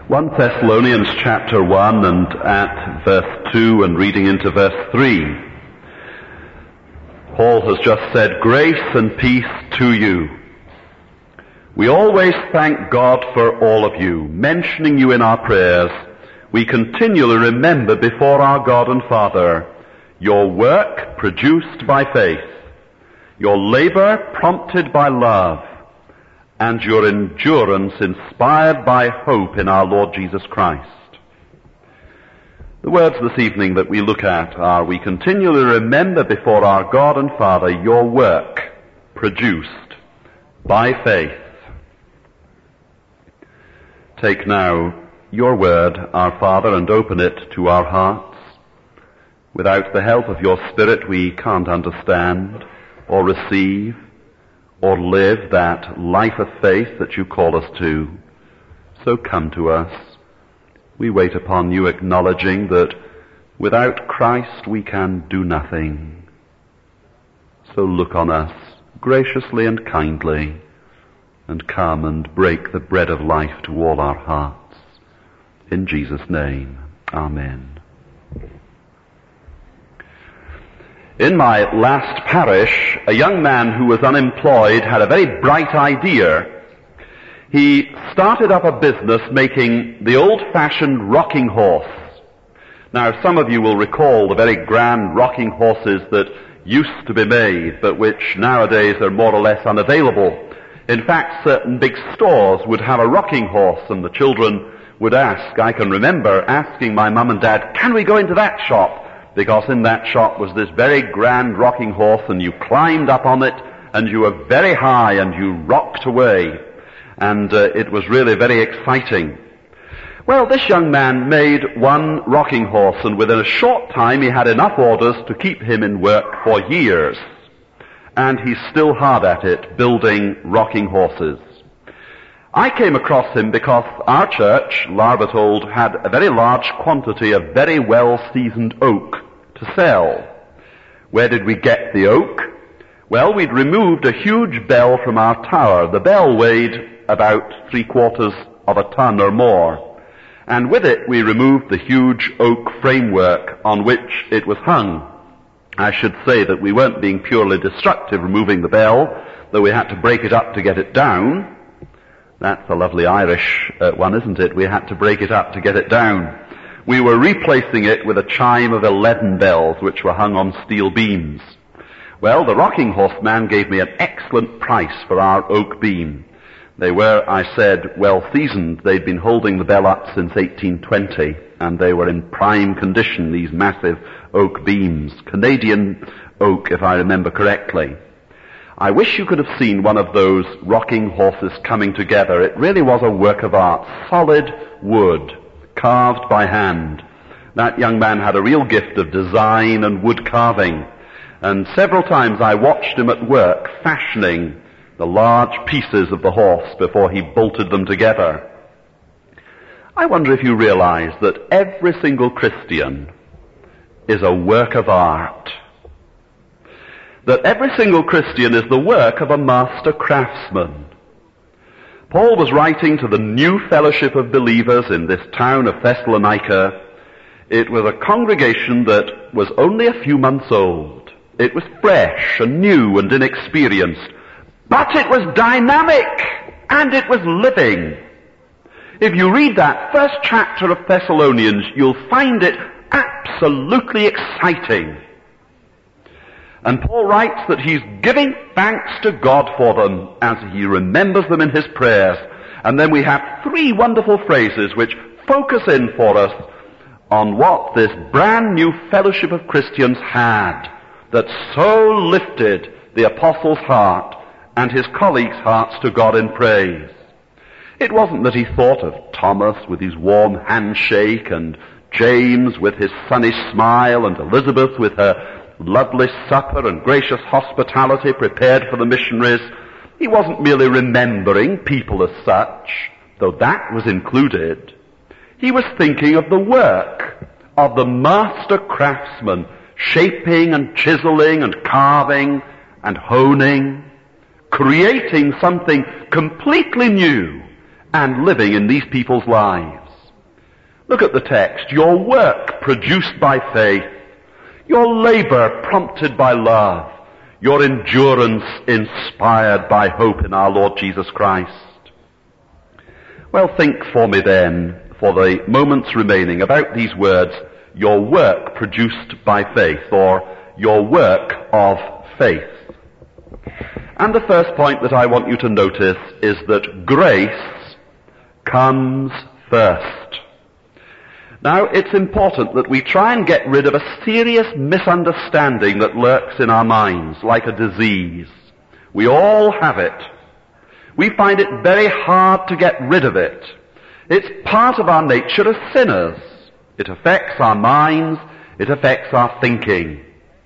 1 Thessalonians chapter 1 and at verse 2 and reading into verse 3. Paul has just said, "Grace and peace to you. We always thank God for all of you, mentioning you in our prayers. We continually remember before our God and Father your work produced by faith, your labor prompted by love, and your endurance inspired by hope in our Lord Jesus Christ." The words this evening that we look at are, "We continually remember before our God and Father your work produced by faith." Take now your word, our Father, and open it to our hearts. Without the help of your Spirit we can't understand or receive or live that life of faith that you call us to. So come to us. We wait upon you, acknowledging that without Christ we can do nothing. So look on us graciously and kindly, and come and break the bread of life to all our hearts. In Jesus' name, amen. In my last parish, a young man who was unemployed had a very bright idea. He started up a business making the old-fashioned rocking horse. Now, some of you will recall the very grand rocking horses that used to be made, but which nowadays are more or less unavailable. In fact, certain big stores would have a rocking horse, and the children would ask. I can remember asking my mum and dad, "Can we go into that shop?" Because in that shop was this very grand rocking horse, and you climbed up on it, and you were very high, and you rocked away. And it was really very exciting. Well, this young man made one rocking horse, and within a short time he had enough orders to keep him in work for years. And he's still hard at it, building rocking horses. I came across him because our church, Larbatold, had a very large quantity of very well-seasoned oak to sell. Where did we get the oak? Well, we'd removed a huge bell from our tower. The bell weighed about 3/4 of a ton or more. And with it we removed the huge oak framework on which it was hung. I should say that we weren't being purely destructive removing the bell, though we had to break it up to get it down. That's a lovely Irish one, isn't it? We had to break it up to get it down. We were replacing it with a chime of 11 bells, which were hung on steel beams. Well, the rocking horse man gave me an excellent price for our oak beam. They were, I said, well seasoned. They'd been holding the bell up since 1820, and they were in prime condition, these massive oak beams. Canadian oak, if I remember correctly. I wish you could have seen one of those rocking horses coming together. It really was a work of art. Solid wood, carved by hand. That young man had a real gift of design and wood carving. And several times I watched him at work fashioning the large pieces of the horse before he bolted them together. I wonder if you realize that every single Christian is a work of art. That every single Christian is the work of a master craftsman. Paul was writing to the new fellowship of believers in this town of Thessalonica. It was a congregation that was only a few months old. It was fresh and new and inexperienced, but it was dynamic and it was living. If you read that first chapter of Thessalonians, you'll find it absolutely exciting. And Paul writes that he's giving thanks to God for them as he remembers them in his prayers. And then we have 3 wonderful phrases which focus in for us on what this brand new fellowship of Christians had that so lifted the apostle's heart and his colleagues' hearts to God in praise. It wasn't that he thought of Thomas with his warm handshake, and James with his sunny smile, and Elizabeth with her lovely supper and gracious hospitality prepared for the missionaries. He wasn't merely remembering people as such, though that was included. He was thinking of the work of the master craftsman, shaping and chiseling and carving and honing, creating something completely new and living in these people's lives. Look at the text. Your work produced by faith. Your labor prompted by love. Your endurance inspired by hope in our Lord Jesus Christ. Well, think for me then, for the moments remaining, about these words, your work produced by faith, or your work of faith. And the first point that I want you to notice is that grace comes first. Now, it's important that we try and get rid of a serious misunderstanding that lurks in our minds, like a disease. We all have it. We find it very hard to get rid of it. It's part of our nature as sinners. It affects our minds. It affects our thinking.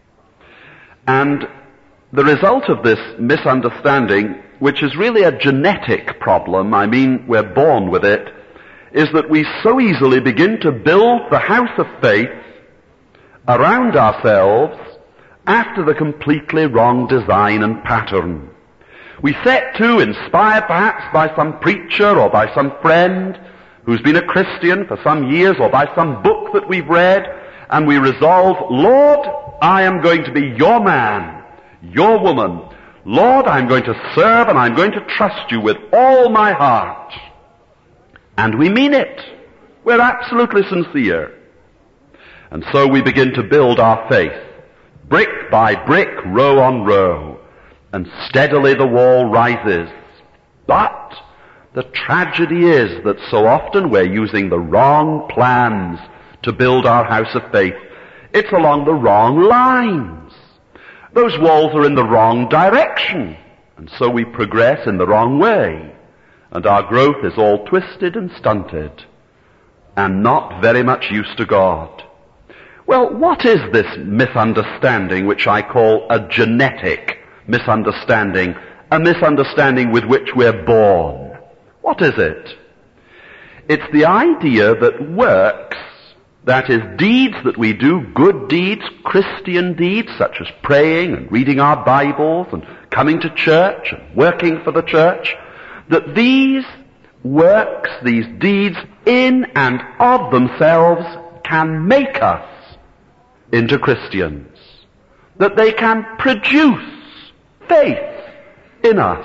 And the result of this misunderstanding, which is really a genetic problem, I mean, we're born with it, is that we so easily begin to build the house of faith around ourselves after the completely wrong design and pattern. We set to, inspired perhaps by some preacher or by some friend who's been a Christian for some years, or by some book that we've read, and we resolve, Lord, I am going to be your man, your woman. Lord, I'm going to serve and I'm going to trust you with all my heart. And we mean it. We're absolutely sincere. And so we begin to build our faith, brick by brick, row on row, and steadily the wall rises. But the tragedy is that so often we're using the wrong plans to build our house of faith. It's along the wrong lines. Those walls are in the wrong direction, and so we progress in the wrong way. And our growth is all twisted and stunted, and not very much use to God. Well, what is this misunderstanding which I call a genetic misunderstanding, a misunderstanding with which we're born? What is it? It's the idea that works, that is, deeds that we do, good deeds, Christian deeds, such as praying and reading our Bibles and coming to church and working for the church, that these works, these deeds, in and of themselves can make us into Christians. That they can produce faith in us.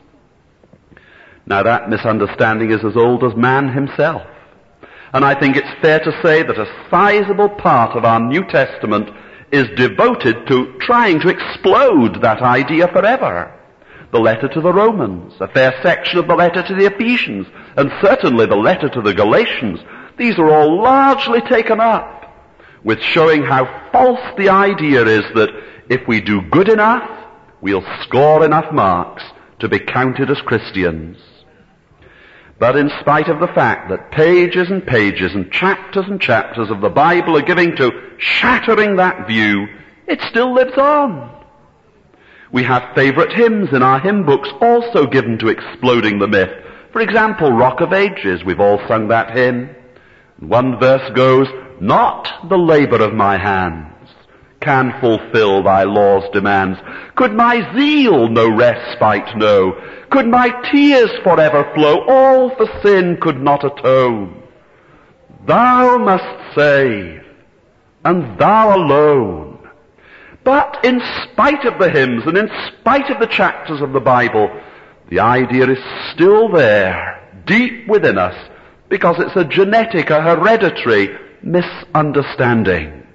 Now that misunderstanding is as old as man himself. And I think it's fair to say that a sizable part of our New Testament is devoted to trying to explode that idea forever. The letter to the Romans, a fair section of the letter to the Ephesians, and certainly the letter to the Galatians, these are all largely taken up with showing how false the idea is that if we do good enough, we'll score enough marks to be counted as Christians. But in spite of the fact that pages and pages and chapters of the Bible are giving to shattering that view, it still lives on. We have favorite hymns in our hymn books also given to exploding the myth. For example, Rock of Ages, we've all sung that hymn. One verse goes, not the labor of my hands can fulfill thy law's demands. Could my zeal no respite know? Could my tears forever flow? All for sin could not atone. Thou must save, and thou alone. But in spite of the hymns and in spite of the chapters of the Bible, the idea is still there, deep within us, because it's a genetic, a hereditary misunderstanding.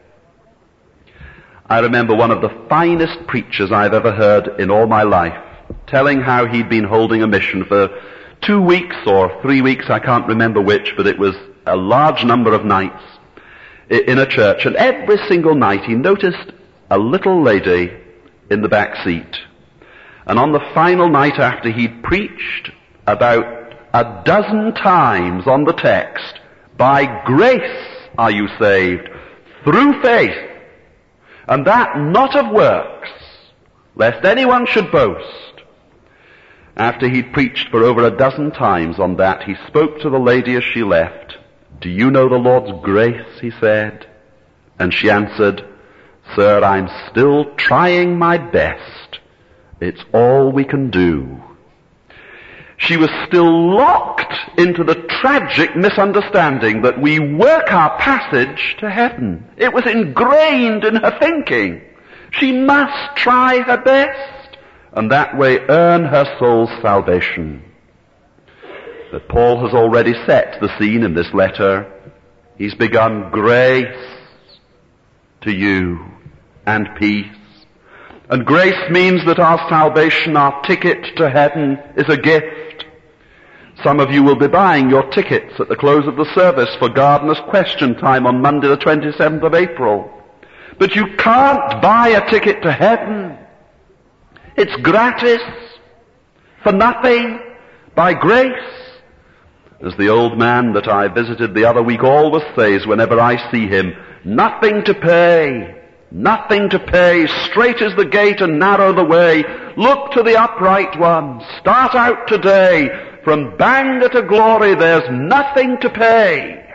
I remember one of the finest preachers I've ever heard in all my life, telling how he'd been holding a mission for 2 weeks or 3 weeks, I can't remember which, but it was a large number of nights in a church, and every single night he noticed a little lady in the back seat. And on the final night after he'd preached about a dozen times on the text, by grace are you saved, through faith, and that not of works, lest anyone should boast. After he'd preached for over a dozen times on that, he spoke to the lady as she left. Do you know the Lord's grace, he said? And she answered, Sir, I'm still trying my best. It's all we can do. She was still locked into the tragic misunderstanding that we work our passage to heaven. It was ingrained in her thinking. She must try her best, and that way earn her soul's salvation. But Paul has already set the scene in this letter. He's begun grace to you and peace. And grace means that our salvation, our ticket to heaven, is a gift. Some of you will be buying your tickets at the close of the service for Gardener's Question Time on Monday the 27th of April. But you can't buy a ticket to heaven. It's gratis, for nothing, by grace. As the old man that I visited the other week always says whenever I see him, nothing to pay. Nothing to pay. Straight is the gate and narrow the way. Look to the upright one. Start out today. From Bangor to glory, there's nothing to pay.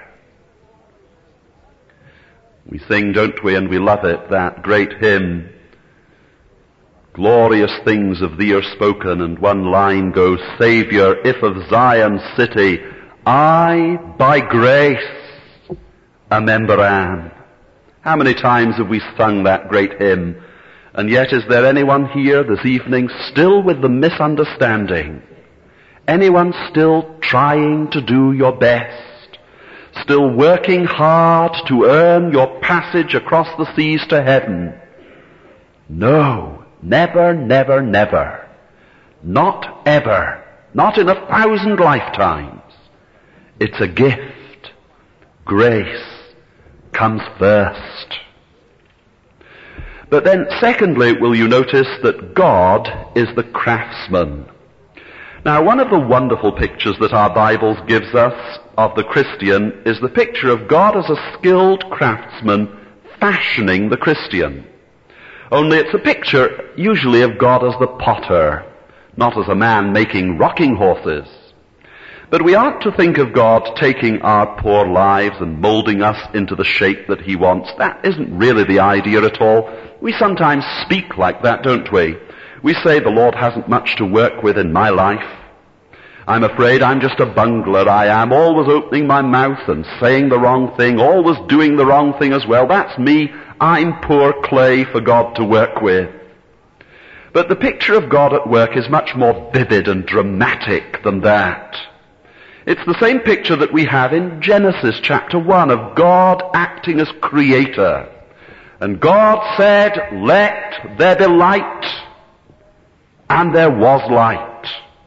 We sing, don't we, and we love it, that great hymn, glorious things of thee are spoken, and one line goes, Saviour, if of Zion's city, I by grace a member am. How many times have we sung that great hymn? And yet is there anyone here this evening still with the misunderstanding? Anyone still trying to do your best? Still working hard to earn your passage across the seas to heaven? No, never, never, never. Not ever. Not in 1,000 lifetimes. It's a gift. Grace comes first. But then secondly, will you notice that God is the craftsman. Now, one of the wonderful pictures that our Bibles gives us of the Christian is the picture of God as a skilled craftsman fashioning the Christian. Only it's a picture usually of God as the potter, not as a man making rocking horses. But we aren't to think of God taking our poor lives and molding us into the shape that he wants. That isn't really the idea at all. We sometimes speak like that, don't we? We say the Lord hasn't much to work with in my life. I'm afraid I'm just a bungler. I am always opening my mouth and saying the wrong thing, always doing the wrong thing as well. That's me. I'm poor clay for God to work with. But the picture of God at work is much more vivid and dramatic than that. It's the same picture that we have in Genesis chapter 1 of God acting as creator. And God said, let there be light. And there was light.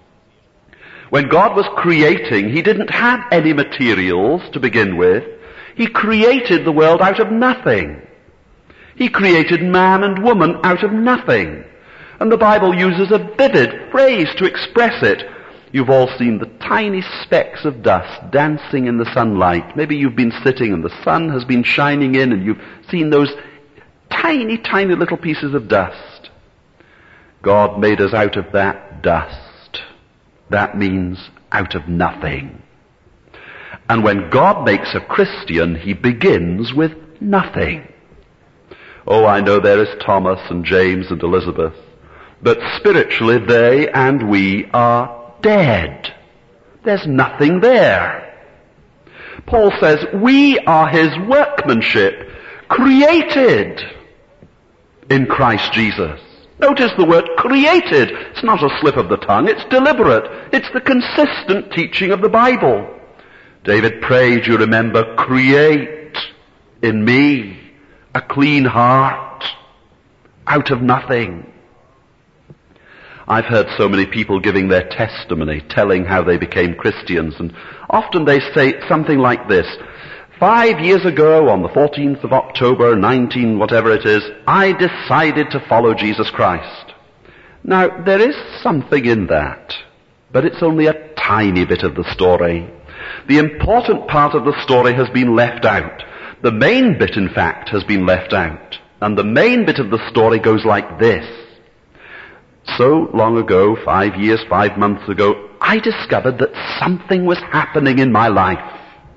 When God was creating, he didn't have any materials to begin with. He created the world out of nothing. He created man and woman out of nothing. And the Bible uses a vivid phrase to express it. You've all seen the tiny specks of dust dancing in the sunlight. Maybe you've been sitting and the sun has been shining in and you've seen those tiny, tiny little pieces of dust. God made us out of that dust. That means out of nothing. And when God makes a Christian, he begins with nothing. Oh, I know there is Thomas and James and Elizabeth, but spiritually they and we are dead. There's nothing there. Paul says we are his workmanship, created in Christ Jesus. Notice the word created. It's not a slip of the tongue. It's deliberate. It's the consistent teaching of the Bible. David prayed, you remember, create in me a clean heart out of nothing. I've heard so many people giving their testimony, telling how they became Christians, and often they say something like this. 5 years ago, on the 14th of October, 19, whatever it is, I decided to follow Jesus Christ. Now, there is something in that, but it's only a tiny bit of the story. The important part of the story has been left out. The main bit, in fact, has been left out. And the main bit of the story goes like this. So long ago, 5 years, 5 months ago, I discovered that something was happening in my life.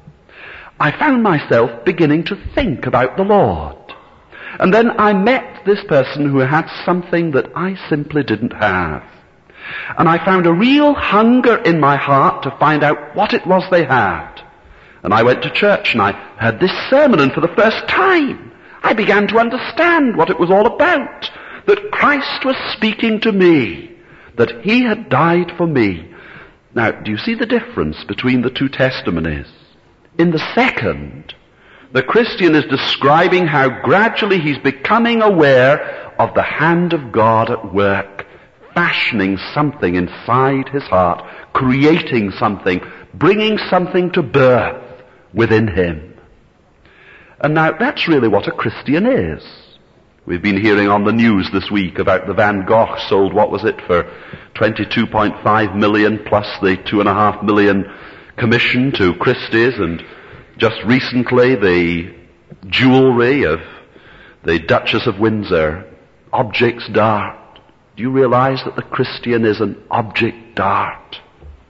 I found myself beginning to think about the Lord. And then I met this person who had something that I simply didn't have. And I found a real hunger in my heart to find out what it was they had. And I went to church and I heard this sermon, and for the first time I began to understand what it was all about. That Christ was speaking to me, that he had died for me. Now, do you see the difference between the two testimonies? In the second, the Christian is describing how gradually he's becoming aware of the hand of God at work, fashioning something inside his heart, creating something, bringing something to birth within him. And now that's really what a Christian is. We've been hearing on the news this week about the Van Gogh sold, what was it, for 22.5 million plus the 2.5 million commission to Christie's, and just recently the jewelry of the Duchess of Windsor, objects d'art. Do you realize that the Christian is an object d'art?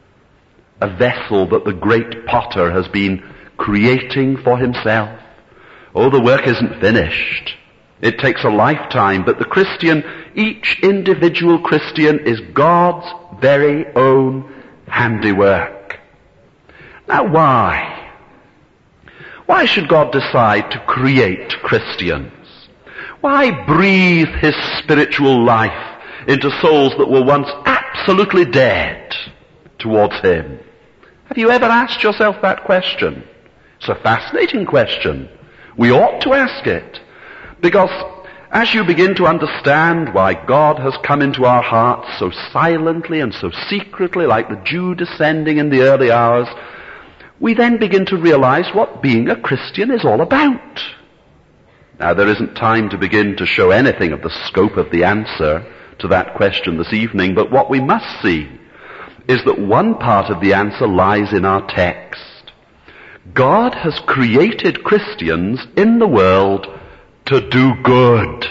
A vessel that the great potter has been creating for himself. Oh, the work isn't finished. It takes a lifetime, but the Christian, each individual Christian, is God's very own handiwork. Now why? Why should God decide to create Christians? Why breathe his spiritual life into souls that were once absolutely dead towards him? Have you ever asked yourself that question? It's a fascinating question. We ought to ask it. Because as you begin to understand why God has come into our hearts so silently and so secretly, like the dew descending in the early hours, we then begin to realize what being a Christian is all about. Now, there isn't time to begin to show anything of the scope of the answer to that question this evening, but what we must see is that one part of the answer lies in our text. God has created Christians in the world to do good.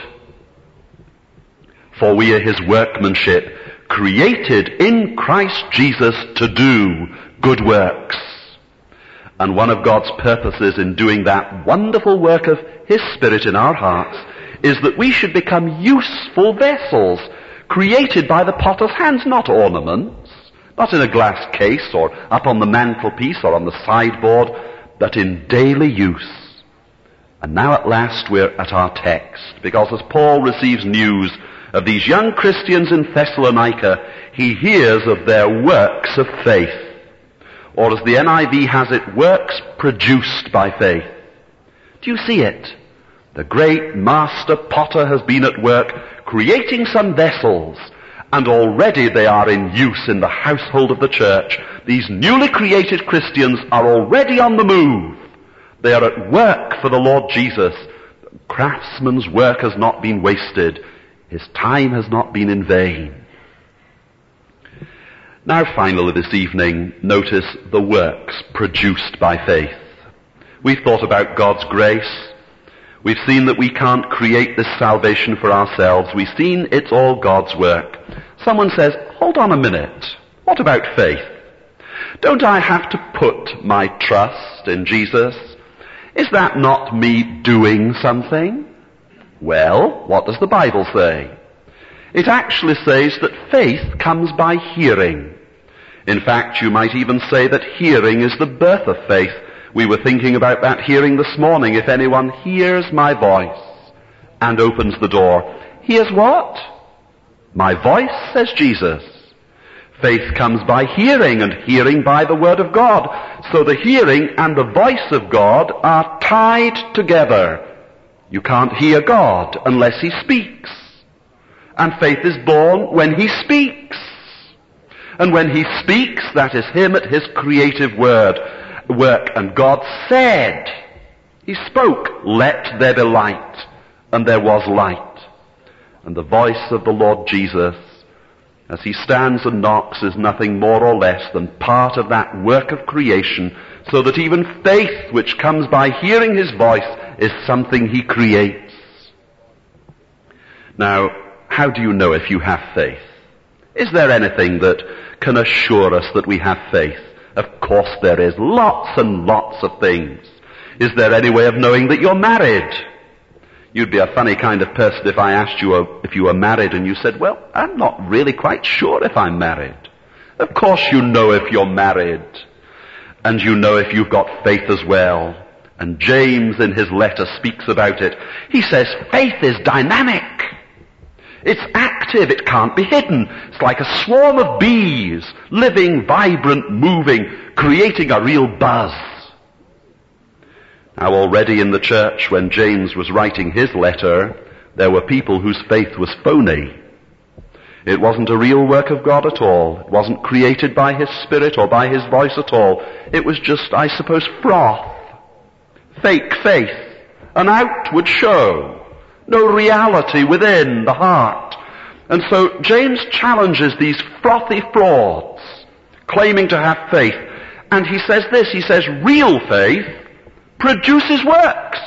For we are his workmanship, created in Christ Jesus to do good works. And one of God's purposes in doing that wonderful work of his Spirit in our hearts is that we should become useful vessels, created by the potter's hands, not ornaments, not in a glass case or up on the mantelpiece or on the sideboard, but in daily use. And now at last we're at our text, because as Paul receives news of these young Christians in Thessalonica, he hears of their works of faith. Or as the NIV has it, works produced by faith. Do you see it? The great master potter has been at work creating some vessels, and already they are in use in the household of the church. These newly created Christians are already on the move. They are at work for the Lord Jesus. The craftsman's work has not been wasted. His time has not been in vain. Now finally this evening, notice the works produced by faith. We've thought about God's grace. We've seen that we can't create this salvation for ourselves. We've seen it's all God's work. Someone says, hold on a minute. What about faith? Don't I have to put my trust in Jesus? Is that not me doing something? Well, what does the Bible say? It actually says that faith comes by hearing. In fact, you might even say that hearing is the birth of faith. We were thinking about that hearing this morning. If anyone hears my voice and opens the door. Hears what? My voice, says Jesus. Faith comes by hearing, and hearing by the Word of God. So the hearing and the voice of God are tied together. You can't hear God unless He speaks. And faith is born when He speaks. And when He speaks, that is Him at His creative work. And God said, He spoke, let there be light. And there was light. And the voice of the Lord Jesus, as He stands and knocks, is nothing more or less than part of that work of creation, so that even faith, which comes by hearing His voice, is something He creates. Now, how do you know if you have faith? Is there anything that can assure us that we have faith? Of course there is. Lots and lots of things. Is there any way of knowing that you're married? You'd be a funny kind of person if I asked you if you were married and you said, well, I'm not really quite sure if I'm married. Of course you know if you're married. And you know if you've got faith as well. And James in his letter speaks about it. He says faith is dynamic. It's active. It can't be hidden. It's like a swarm of bees, living, vibrant, moving, creating a real buzz. Now already in the church, when James was writing his letter, there were people whose faith was phony. It wasn't a real work of God at all. It wasn't created by His Spirit or by His voice at all. It was just, I suppose, froth. Fake faith. An outward show. No reality within the heart. And so James challenges these frothy frauds, claiming to have faith. And he says this, he says, real faith produces works.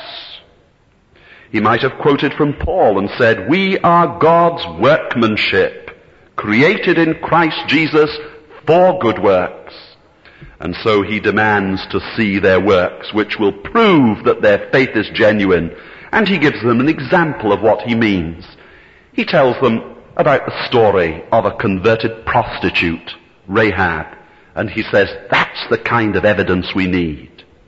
He might have quoted from Paul and said, we are God's workmanship, created in Christ Jesus for good works. And so he demands to see their works, which will prove that their faith is genuine. And he gives them an example of what he means. He tells them about the story of a converted prostitute, Rahab. And he says, that's the kind of evidence we need.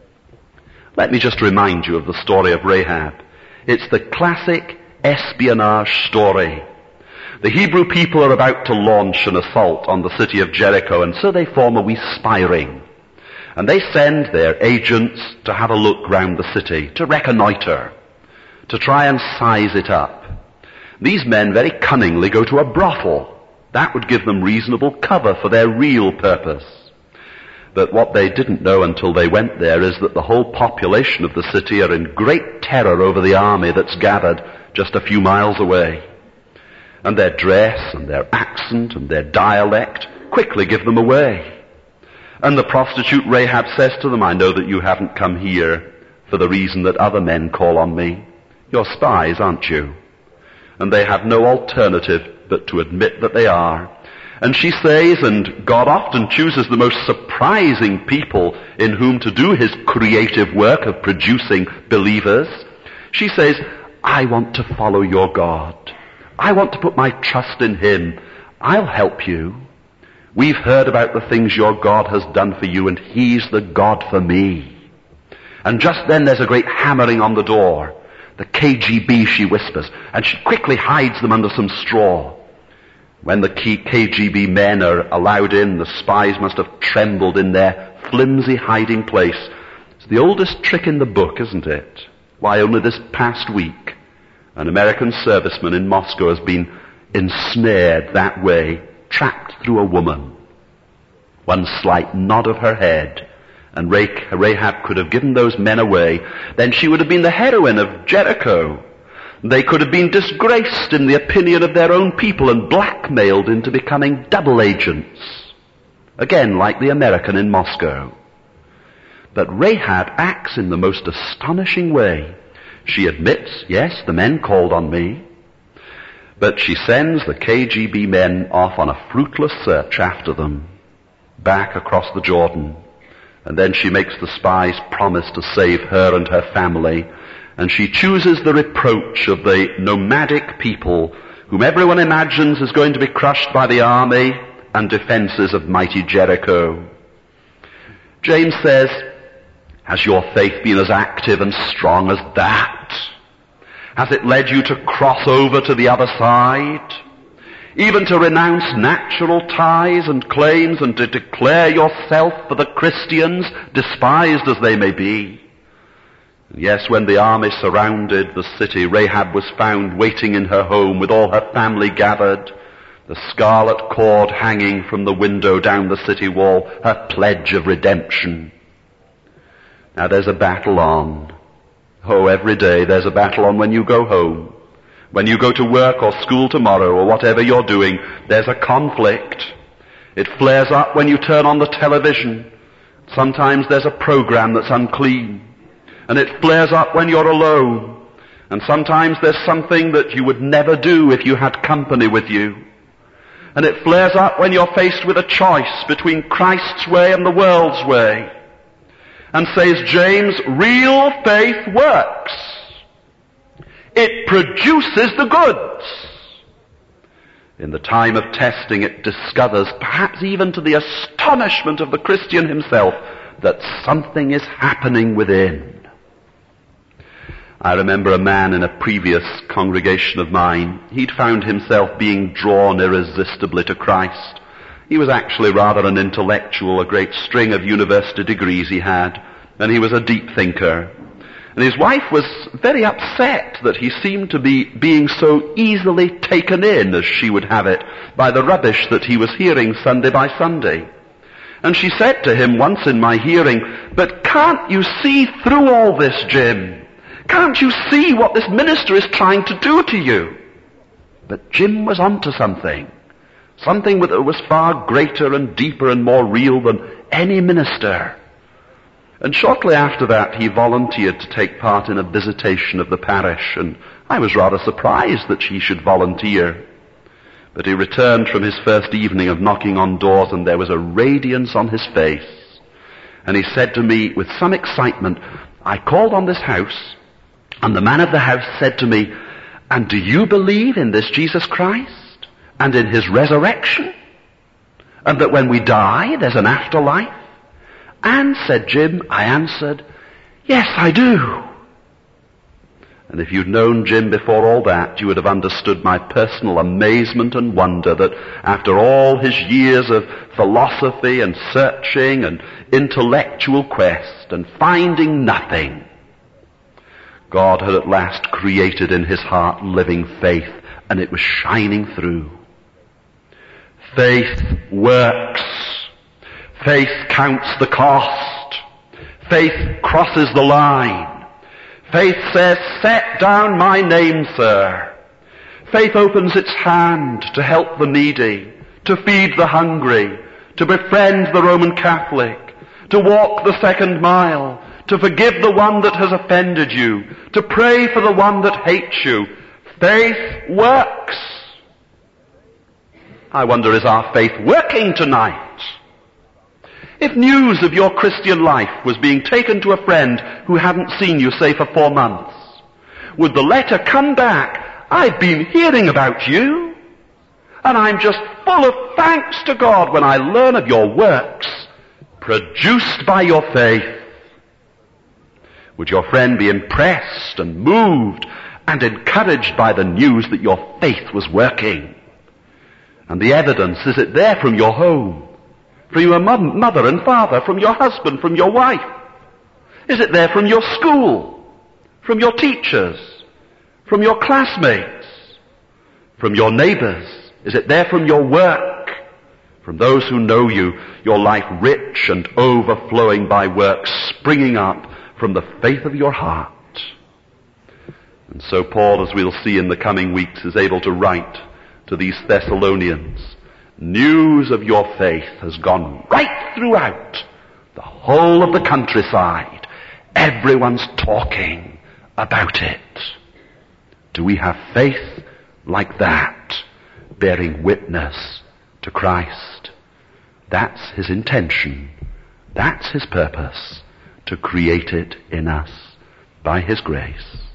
Let me just remind you of the story of Rahab. It's the classic espionage story. The Hebrew people are about to launch an assault on the city of Jericho, and so they form a wee spy ring. And they send their agents to have a look round the city, to reconnoiter, to try and size it up. These men very cunningly go to a brothel. That would give them reasonable cover for their real purpose. But what they didn't know until they went there is that the whole population of the city are in great terror over the army that's gathered just a few miles away. And their dress and their accent and their dialect quickly give them away. And the prostitute Rahab says to them, I know that you haven't come here for the reason that other men call on me. You're spies, aren't you? And they have no alternative but to admit that they are. And she says, and God often chooses the most surprising people in whom to do His creative work of producing believers. She says, I want to follow your God. I want to put my trust in Him. I'll help you. We've heard about the things your God has done for you, and He's the God for me. And just then there's a great hammering on the door. The KGB, she whispers, and she quickly hides them under some straw. When the KGB men are allowed in, the spies must have trembled in their flimsy hiding place. It's the oldest trick in the book, isn't it? Why, only this past week, an American serviceman in Moscow has been ensnared that way, trapped through a woman. One slight nod of her head, and Rahab could have given those men away. Then she would have been the heroine of Jericho. They could have been disgraced in the opinion of their own people and blackmailed into becoming double agents. Again, like the American in Moscow. But Rahab acts in the most astonishing way. She admits, yes, the men called on me. But she sends the KGB men off on a fruitless search after them, back across the Jordan. And then she makes the spies promise to save her and her family. And she chooses the reproach of the nomadic people whom everyone imagines is going to be crushed by the army and defenses of mighty Jericho. James says, has your faith been as active and strong as that? Has it led you to cross over to the other side? Even to renounce natural ties and claims and to declare yourself for the Christians, despised as they may be? Yes, when the army surrounded the city, Rahab was found waiting in her home with all her family gathered, the scarlet cord hanging from the window down the city wall, her pledge of redemption. Now there's a battle on. Oh, every day there's a battle on when you go home. When you go to work or school tomorrow or whatever you're doing, there's a conflict. It flares up when you turn on the television. Sometimes there's a program that's unclean. And it flares up when you're alone. And sometimes there's something that you would never do if you had company with you. And it flares up when you're faced with a choice between Christ's way and the world's way. And says James, real faith works. It produces the goods. In the time of testing, it discovers, perhaps even to the astonishment of the Christian himself, that something is happening within. I remember a man in a previous congregation of mine. He'd found himself being drawn irresistibly to Christ. He was actually rather an intellectual, a great string of university degrees he had, and he was a deep thinker. And his wife was very upset that he seemed to be being so easily taken in, as she would have it, by the rubbish that he was hearing Sunday by Sunday. And she said to him once in my hearing, "But can't you see through all this, Jim? Can't you see what this minister is trying to do to you?" But Jim was onto something. Something that was far greater and deeper and more real than any minister. And shortly after that, he volunteered to take part in a visitation of the parish, and I was rather surprised that he should volunteer. But he returned from his first evening of knocking on doors, and there was a radiance on his face. And he said to me with some excitement, "I called on this house, and the man of the house said to me, 'And do you believe in this Jesus Christ, and in his resurrection? And that when we die, there's an afterlife?' And," said Jim, "I answered, 'Yes, I do.'" And if you'd known Jim before all that, you would have understood my personal amazement and wonder that after all his years of philosophy and searching and intellectual quest and finding nothing, God had at last created in his heart living faith, and it was shining through. Faith works. Faith counts the cost. Faith crosses the line. Faith says, "Set down my name, sir." Faith opens its hand to help the needy, to feed the hungry, to befriend the Roman Catholic, to walk the second mile, to forgive the one that has offended you, to pray for the one that hates you. Faith works. I wonder, is our faith working tonight? If news of your Christian life was being taken to a friend who hadn't seen you, say, for 4 months, would the letter come back, "I've been hearing about you, and I'm just full of thanks to God when I learn of your works produced by your faith"? Would your friend be impressed and moved and encouraged by the news that your faith was working? And the evidence, is it there from your home? From your mother and father, from your husband, from your wife? Is it there from your school, from your teachers, from your classmates, from your neighbors? Is it there from your work, from those who know you, your life rich and overflowing by work, springing up from the faith of your heart? And so Paul, as we'll see in the coming weeks, is able to write to these Thessalonians, news of your faith has gone right throughout the whole of the countryside. Everyone's talking about it. Do we have faith like that, bearing witness to Christ? That's his intention. That's his purpose, to create it in us by his grace.